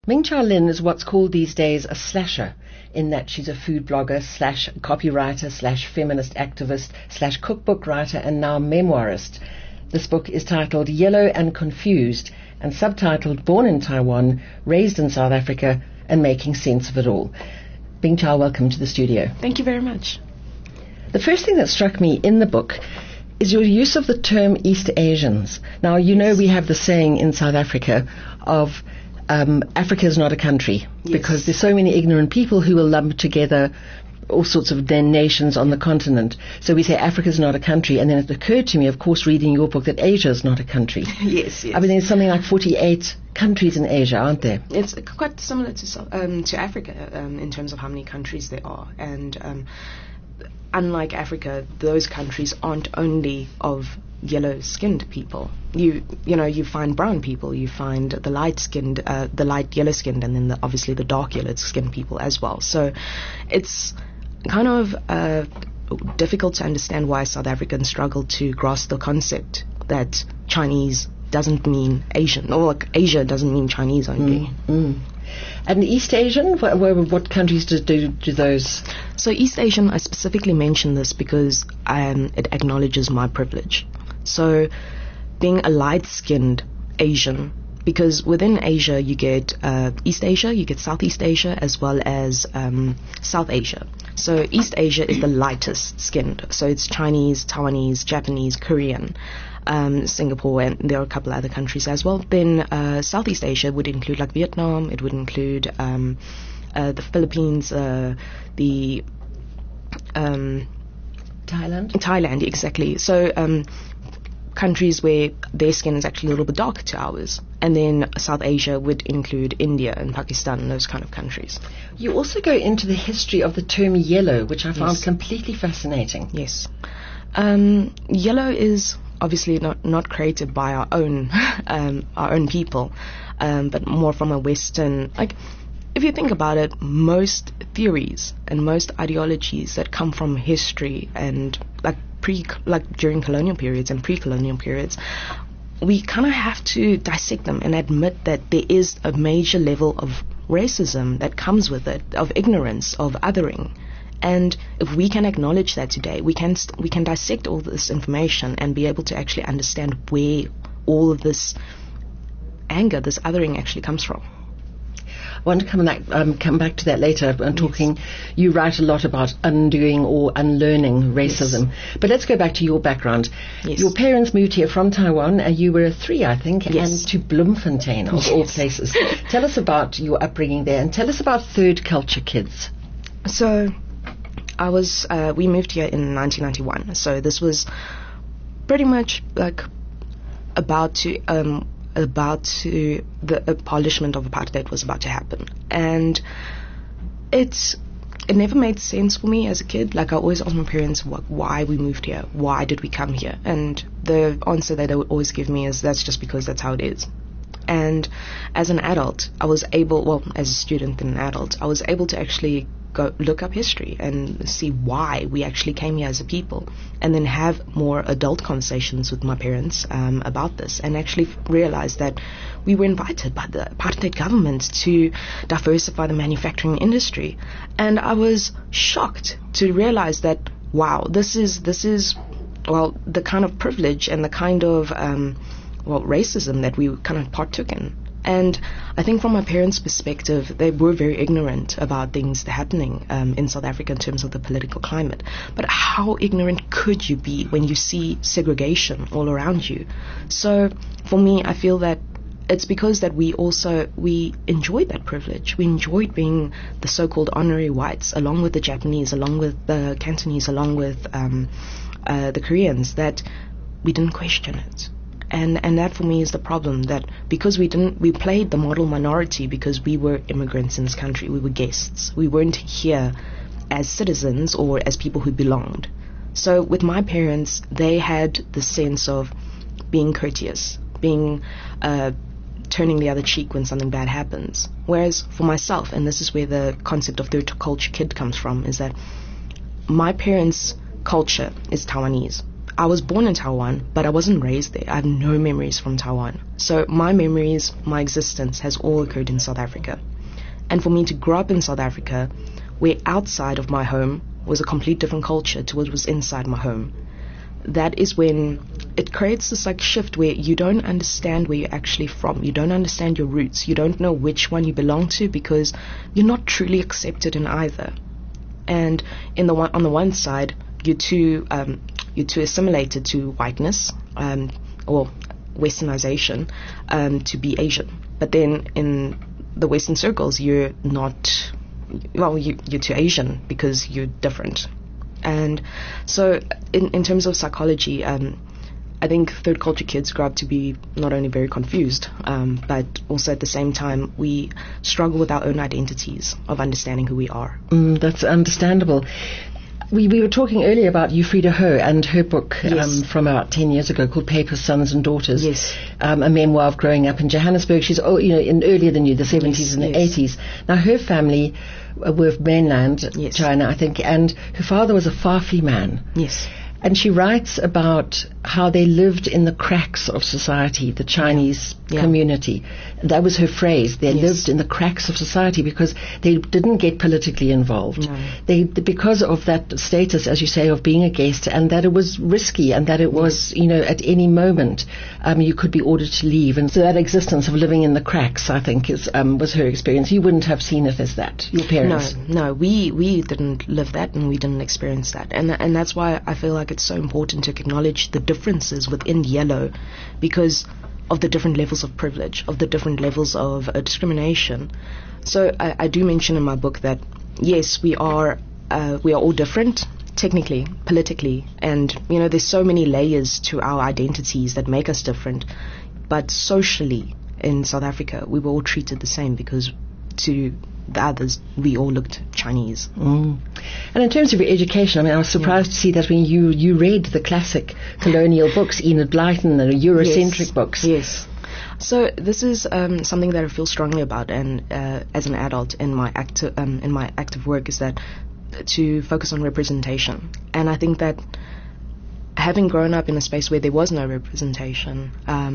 Ming-Chao Lin is what's called these days a slasher, in that she's a food blogger slash copywriter slash feminist activist slash cookbook writer and now memoirist. This book is titled Yellow and Confused and subtitled Born in Taiwan, Raised in South Africa and Making Sense of It All. Ming-Chao, welcome to the studio. Thank you very much. The first thing that struck me in the book is your use of the term East Asians. Now, you know we have the saying in South Africa of Africa is not a country, because there's so many ignorant people who will lump together all sorts of nations on the continent. So we say Africa is not a country, and then it occurred to me, of course, reading your book, that Asia is not a country. Yes. I mean, there's something like 48 countries in Asia, aren't there? It's quite similar to Africa in terms of how many countries there are. And unlike Africa, those countries aren't only of yellow-skinned people. You find brown people, you find the light-skinned, the light yellow-skinned, and then obviously the dark yellow-skinned people as well. So it's kind of difficult to understand why South Africans struggle to grasp the concept that Chinese doesn't mean Asian, or like Asia doesn't mean Chinese only. And East Asian, what countries do those? So East Asian, I specifically mention this because it acknowledges my privilege. So being a light-skinned Asian, because within Asia you get East Asia, you get Southeast Asia, as well as South Asia. So East Asia is the lightest skinned. So it's Chinese, Taiwanese, Japanese, Korean, Singapore, and there are a couple other countries as well. Then Southeast Asia would include like Vietnam, it would include the Philippines, the Thailand, exactly. So countries where their skin is actually a little bit darker to ours. And then South Asia would include India and Pakistan and those kind of countries. You also go into the history of the term yellow, which I found completely fascinating. Yes. Yellow is obviously not created by our own people, but more from a Western, like, if you think about it, most theories and most ideologies that come from history and like during colonial periods and pre-colonial periods, we kind of have to dissect them and admit that there is a major level of racism that comes with it, of ignorance, of othering. And if we can acknowledge that today, we can dissect all this information and be able to actually understand where all of this anger, this othering actually comes from. I want to come back to that later. I'm talking. You write a lot about undoing or unlearning racism. Yes. But let's go back to your background. Yes. Your parents moved here from Taiwan. You were 3, I think, and to Bloemfontein, of all places. Tell us about your upbringing there, and tell us about Third Culture Kids. So, we moved here in 1991. So this was pretty much like about to the abolishment of apartheid was about to happen, and it never made sense for me as a kid. Like, I always asked my parents why we moved here, why did we come here, and the answer that they would always give me is that's just because that's how it is. And as an adult, as a student and an adult, I was able to actually go look up history and see why we actually came here as a people, and then have more adult conversations with my parents about this, and actually realize that we were invited by the apartheid government to diversify the manufacturing industry. And I was shocked to realize that, wow, this is the kind of privilege and the kind of racism that we kind of partook in. And I think from my parents' perspective, they were very ignorant about things happening in South Africa in terms of the political climate. But how ignorant could you be when you see segregation all around you? So for me, I feel that it's because that we enjoyed that privilege. We enjoyed being the so-called honorary whites, along with the Japanese, along with the Cantonese, along with the Koreans, that we didn't question it. And that for me is the problem, that because we played the model minority because we were immigrants in this country, we were guests. We weren't here as citizens or as people who belonged. So with my parents, they had the sense of being courteous, being turning the other cheek when something bad happens. Whereas for myself, and this is where the concept of third culture kid comes from, is that my parents' culture is Taiwanese. I was born in Taiwan, but I wasn't raised there. I have no memories from Taiwan. So my memories, my existence has all occurred in South Africa. And for me to grow up in South Africa, where outside of my home was a complete different culture to what was inside my home, that is when it creates this like shift where you don't understand where you're actually from. You don't understand your roots. You don't know which one you belong to because you're not truly accepted in either. And on the one side, you're too assimilated to whiteness or westernization to be Asian. But then in the Western circles, you're not, well, you're too Asian because you're different. And so in terms of psychology, I think third culture kids grow up to be not only very confused, but also at the same time we struggle with our own identities of understanding who we are. That's understandable. We were talking earlier about Ufrida Ho and her book from about 10 years ago called Papers, Sons and Daughters. Yes. A memoir of growing up in Johannesburg. She's earlier than you, the 70s and the 80s. Now her family were of mainland China, I think, and her father was a Fafi man. Yes. And she writes about how they lived in the cracks of society, the Chinese community. That was her phrase. They lived in the cracks of society because they didn't get politically involved. No. Because of that status, as you say, of being a guest, and that it was risky, and that it was, at any moment you could be ordered to leave. And so that existence of living in the cracks, I think, was her experience. You wouldn't have seen it as that, your parents. No, we didn't live that, and we didn't experience that. And that's why I feel like it's so important to acknowledge the differences within yellow because of the different levels of privilege, of the different levels of discrimination. So I do mention in my book that yes, we are all different technically, politically, and there's so many layers to our identities that make us different, but socially in South Africa we were all treated the same because to the others we all looked Chinese. And in terms of your education, I was surprised to see that when you read the classic colonial books, Enid Blyton, and Eurocentric books. Yes. So this is something that I feel strongly about, and as an adult in my active work, is that to focus on representation. And I think that having grown up in a space where there was no representation,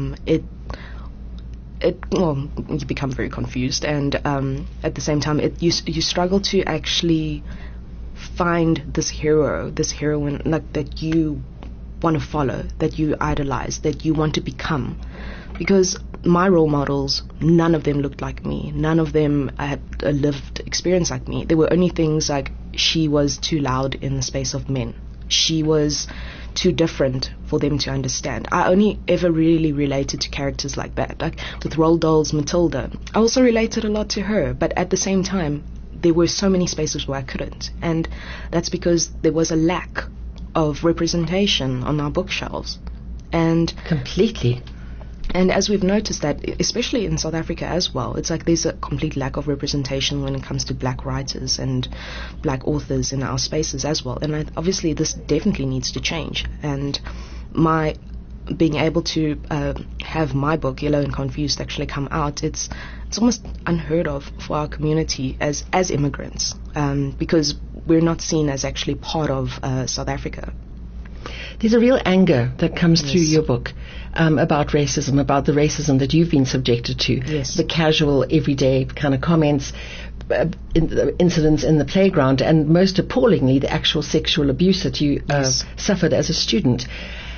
you become very confused, and at the same time you struggle to actually find this hero, this heroine, like that you want to follow, that you idolize, that you want to become. Because my role models, none of them looked like me, none of them had a lived experience like me. There were only things like she was too loud in the space of men, she was too different for them to understand. I only ever really related to characters like that, like with Roald Dahl's Matilda. I also related a lot to her, but at the same time there were so many spaces where I couldn't, and that's because there was a lack of representation on our bookshelves. And completely. And as we've noticed that, especially in South Africa as well, it's like there's a complete lack of representation when it comes to black writers and black authors in our spaces as well. And obviously this definitely needs to change. And my being able to have my book, Yellow and Confused, actually come out, it's almost unheard of for our community as immigrants, because we're not seen as actually part of South Africa. There's a real anger that comes through your book about racism, about the racism that you've been subjected to, the casual, everyday kind of comments, incidents in the playground, and most appallingly, the actual sexual abuse that you suffered as a student.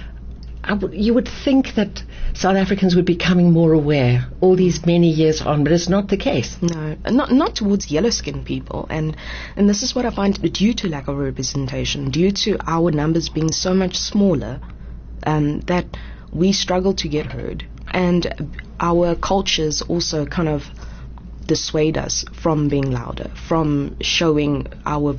You would think that South Africans would be becoming more aware all these many years on, but it's not the case. No, not towards yellow-skinned people, and this is what I find due to lack of representation, due to our numbers being so much smaller, that we struggle to get heard, and our cultures also kind of dissuade us from being louder, from showing our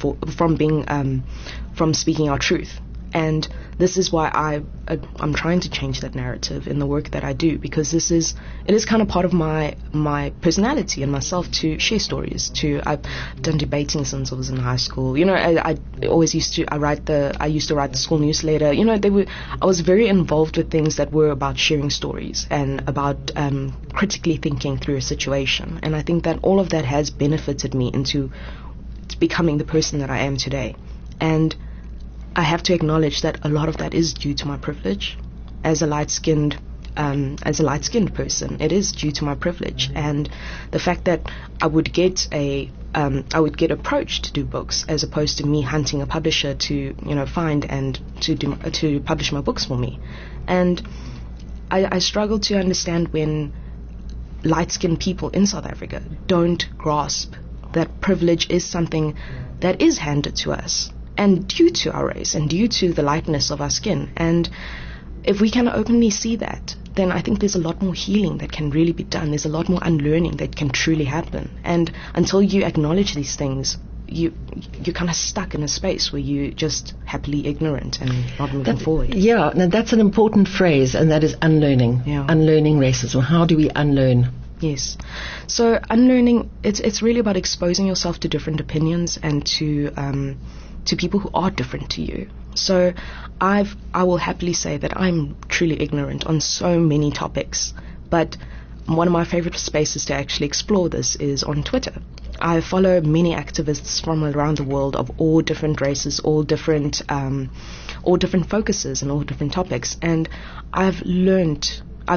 from speaking our truth. And this is why I'm trying to change that narrative in the work that I do, because it is kind of part of my personality and myself to share stories. I've done debating since I was in high school. I used to write the school newsletter. I was very involved with things that were about sharing stories and about critically thinking through a situation. And I think that all of that has benefited me into becoming the person that I am today. And I have to acknowledge that a lot of that is due to my privilege as a light-skinned person. It is due to my privilege, and the fact that I would get approached to do books as opposed to me hunting a publisher to find and to publish my books for me. And I struggle to understand when light-skinned people in South Africa don't grasp that privilege is something that is handed to us, and due to our race and due to the lightness of our skin. And if we can openly see that, then I think there's a lot more healing that can really be done. There's a lot more unlearning that can truly happen. And until you acknowledge these things, you're kind of stuck in a space where you're just happily ignorant and not moving forward. Yeah, now that's an important phrase, and that is unlearning. Yeah. Unlearning racism. How do we unlearn? Yes. So unlearning, it's really about exposing yourself to different opinions and to people who are different to you. So I will happily say that I'm truly ignorant on so many topics, but one of my favorite spaces to actually explore this is on Twitter. I follow many activists from around the world of all different races, all different focuses and all different topics, and I've unlearned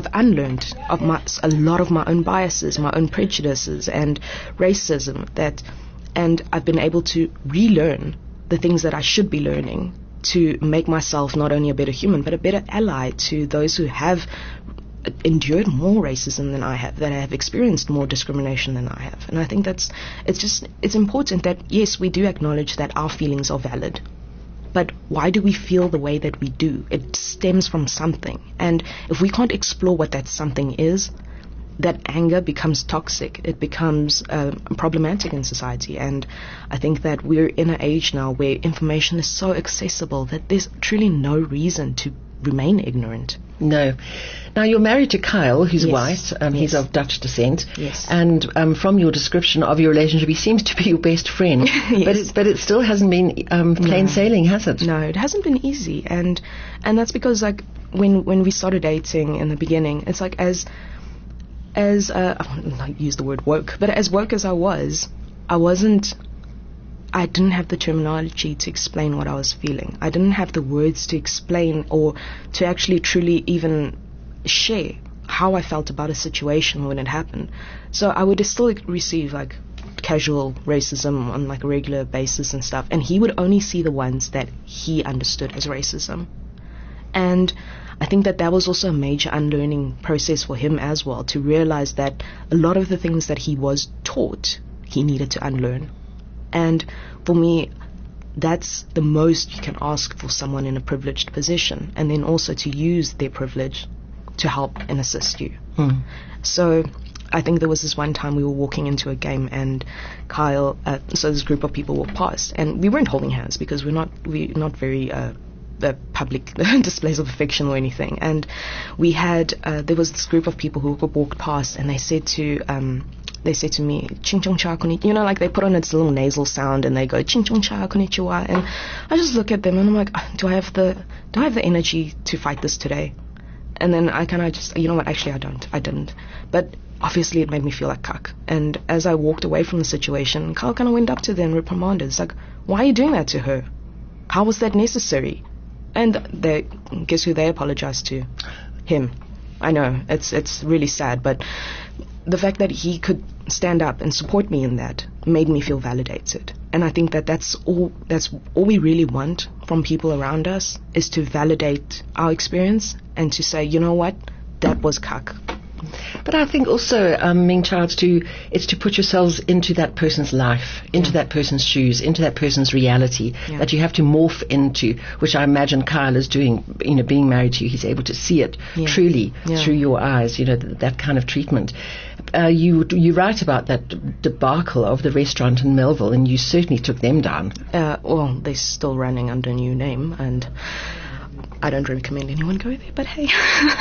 a lot of my own biases, my own prejudices and racism, and I've been able to relearn the things that I should be learning to make myself not only a better human but a better ally to those who have endured more racism than I have, that have experienced more discrimination than I have. And I think it's important that, yes, we do acknowledge that our feelings are valid, but why do we feel the way that we do? It stems from something, and if we can't explore what that something is, that anger becomes toxic. It becomes problematic in society. And I think that we're in an age now where information is so accessible that there's truly no reason to remain ignorant. No. Now, you're married to Kyle, who's Yes. white. He's Yes. of Dutch descent. Yes. And from your description of your relationship, he seems to be your best friend. Yes. But it still hasn't been plain sailing, has it? No, it hasn't been easy. And that's because, like, when we started dating in the beginning, it's like I won't use the word woke, but as woke as I didn't have the terminology to explain what I was feeling. I didn't have the words to explain or to actually truly even share how I felt about a situation when it happened. So I would still receive like casual racism on like a regular basis and stuff, and he would only see the ones that he understood as racism. And I think that was also a major unlearning process for him as well, to realize that a lot of the things that he was taught, he needed to unlearn. And for me, that's the most you can ask for someone in a privileged position, and then also to use their privilege to help and assist you. So I think there was this one time we were walking into a game, and Kyle, so this group of people walked past, and we weren't holding hands because we're not very public displays of affection or anything. And we had there was this group of people who walked past, and they said to me, "Ching chong cha konnichiwa," you know, like they put on its little nasal sound and they go "Ching chong cha konnichiwa," and I just look at them and I'm like, do I have the energy to fight this today? And then I kind of just, you know what, actually I didn't. But obviously it made me feel like cuck. And as I walked away from the situation, Carl kind of went up to them and reprimanded. It's like, why are you doing that to her? How was that necessary? And guess who they apologized to? Him. I know, it's really sad, but the fact that he could stand up and support me in that made me feel validated. And I think that's all we really want from people around us, is to validate our experience and to say, you know what, that was cuck. But I think also, Ming Chao, it's to put yourselves into that person's life, into that person's shoes, into that person's reality, that you have to morph into, which I imagine Kyle is doing, you know, being married to you. He's able to see it truly through your eyes, you know, that kind of treatment. You write about that debacle of the restaurant in Melville, and you certainly took them down. Well, they're still running under a new name, and I don't recommend anyone go there, but hey.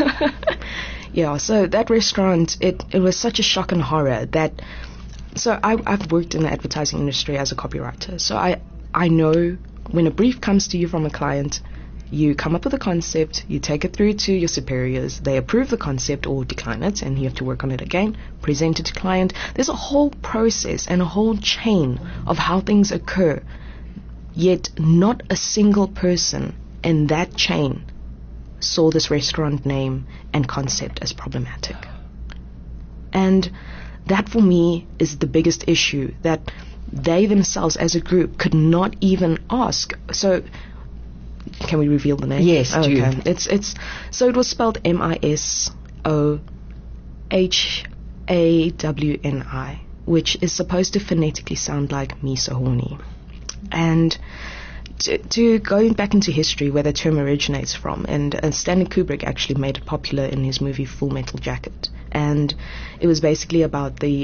Yeah, so that restaurant, it was such a shock and horror that, so I've worked in the advertising industry as a copywriter, so I know when a brief comes to you from a client, you come up with a concept, you take it through to your superiors, they approve the concept or decline it, and you have to work on it again, present it to client. There's a whole process and a whole chain of how things occur. Yet not a single person in that chain saw this restaurant name and concept as problematic. And that for me is the biggest issue, that they themselves as a group could not even ask. So can we reveal the name? Yes, do. It's so it was spelled Misohawni, which is supposed to phonetically sound like me so horny. And to going back into history where the term originates from, and Stanley Kubrick actually made it popular in his movie Full Metal Jacket, and it was basically about the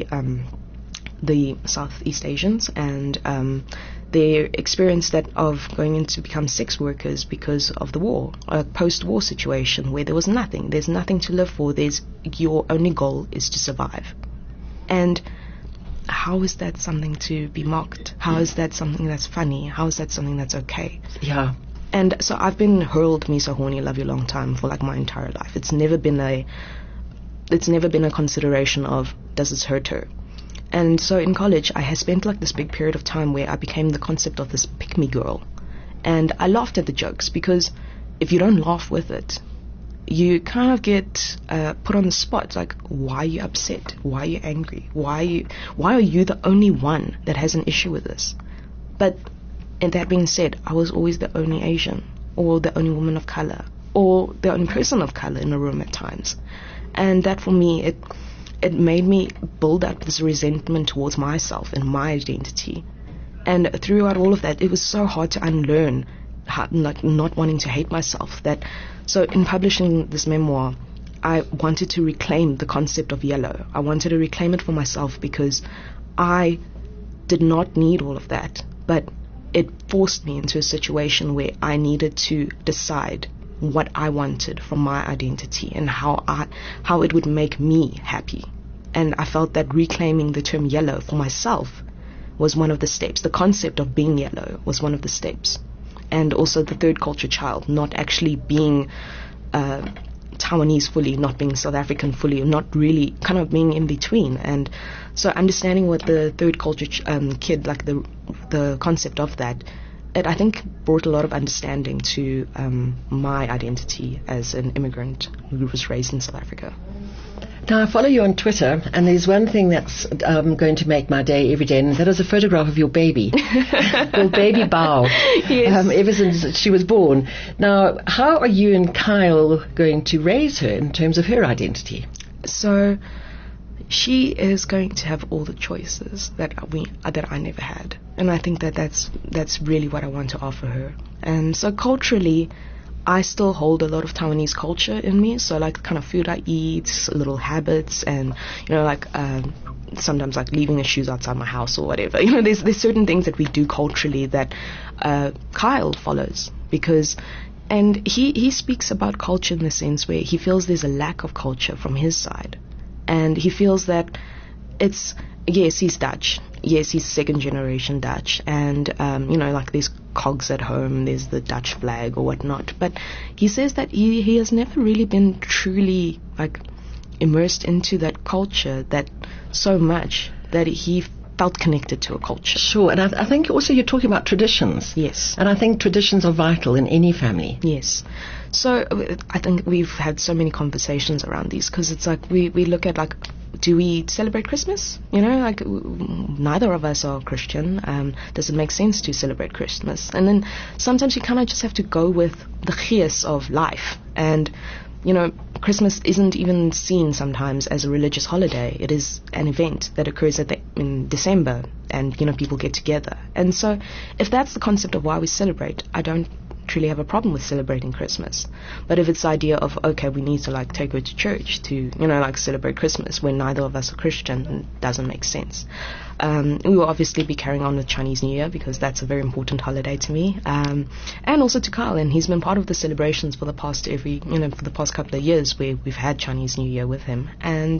Southeast Asians and their experience of going in to become sex workers because of the war, a post-war situation where there was nothing. There's nothing to live for. Your only goal is to survive. And how is that something to be mocked? How is that something that's funny? How is that something that's okay? Yeah. And so I've been hurled me so horny, love you long time for like my entire life. It's never been a consideration of, does this hurt her? And so in college, I had spent like this big period of time where I became the concept of this pick-me girl. And I laughed at the jokes, because if you don't laugh with it, you kind of get put on the spot. Like, why are you upset? Why are you angry? Why are you the only one that has an issue with this? But, and that being said, I was always the only Asian, or the only woman of color, or the only person of color in a room at times. And that for me, it made me build up this resentment towards myself and my identity. And throughout all of that, it was so hard to unlearn, like not wanting to hate myself. So in publishing this memoir, I wanted to reclaim the concept of yellow. I wanted to reclaim it for myself, because I did not need all of that, but it forced me into a situation where I needed to decide what I wanted from my identity and how it would make me happy. And I felt that reclaiming the term yellow for myself was one of the steps. The concept of being yellow was one of the steps. And also the third culture child, not actually being Taiwanese fully, not being South African fully, not really, kind of being in between. And so understanding what the third culture kid, like the concept of that, it I think brought a lot of understanding to my identity as an immigrant who was raised in South Africa. Now, I follow you on Twitter, and there's one thing that's going to make my day every day, and that is a photograph of your baby, your baby Bao, yes. Ever since she was born. Now, how are you and Kyle going to raise her in terms of her identity? So, she is going to have all the choices that I never had, and I think that's really what I want to offer her. And so culturally, I still hold a lot of Taiwanese culture in me, so like the kind of food I eat, little habits, and like sometimes like leaving the shoes outside my house or whatever. There's certain things that we do culturally that Kyle follows, and he speaks about culture in the sense where he feels there's a lack of culture from his side, and he feels that it's, yes, he's Dutch. Yes, he's second generation Dutch, and like there's cogs at home, there's the Dutch flag or whatnot. But he says that he has never really been truly like immersed into that culture that so much that he felt connected to a culture. Sure, and I think also you're talking about traditions. Yes. And I think traditions are vital in any family. Yes. So I think we've had so many conversations around these, because it's like we look at like, do we celebrate Christmas? Like neither of us are Christian. Does it make sense to celebrate Christmas? And then sometimes you kind of just have to go with the gees of life. And, Christmas isn't even seen sometimes as a religious holiday. It is an event that occurs in December, and, people get together. And so if that's the concept of why we celebrate, I don't truly have a problem with celebrating Christmas. But if it's the idea of, okay, we need to like take her to church to, like celebrate Christmas when neither of us are Christian, it doesn't make sense. We will obviously be carrying on with Chinese New Year, because that's a very important holiday to me, and also to Kyle, and he's been part of the celebrations for the past couple of years where we've had Chinese New Year with him. And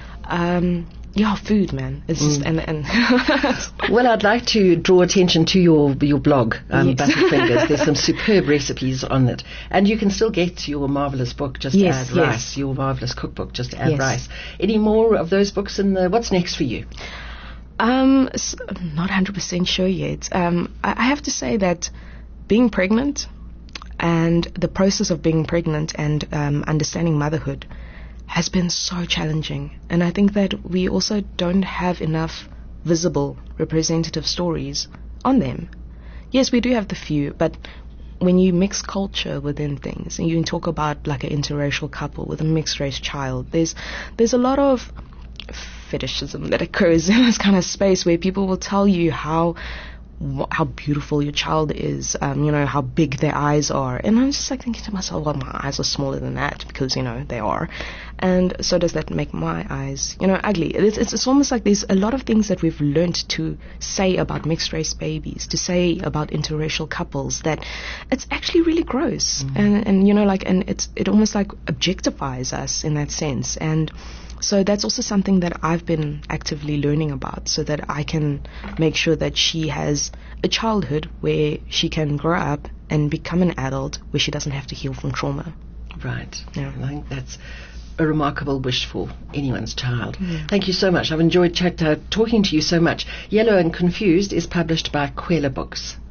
food, man. It's just, and well, I'd like to draw attention to your blog, yes. Butterfingers. There's some superb recipes on it, and you can still get your marvelous book, just yes, add rice. Your marvelous cookbook, just add yes. rice. Any more of those books what's next for you? Not 100% sure yet. I have to say that being pregnant and the process of being pregnant and understanding motherhood has been so challenging. And I think that we also don't have enough visible representative stories on them. Yes, we do have the few, but when you mix culture within things and you talk about like an interracial couple with a mixed race child, there's a lot of fetishism that occurs in this kind of space where people will tell you how beautiful your child is, how big their eyes are. And I'm just like thinking to myself, well, my eyes are smaller than that because, they are. And so does that make my eyes, ugly? It's almost like there's a lot of things that we've learned to say about mixed race babies, to say about interracial couples, that it's actually really gross. And it almost like objectifies us in that sense. And so that's also something that I've been actively learning about, so that I can make sure that she has a childhood where she can grow up and become an adult where she doesn't have to heal from trauma. Right. Yeah. I think that's a remarkable wish for anyone's child. Thank you so much. I've enjoyed talking to you so much. Yellow and Confused is published by Kwela Books.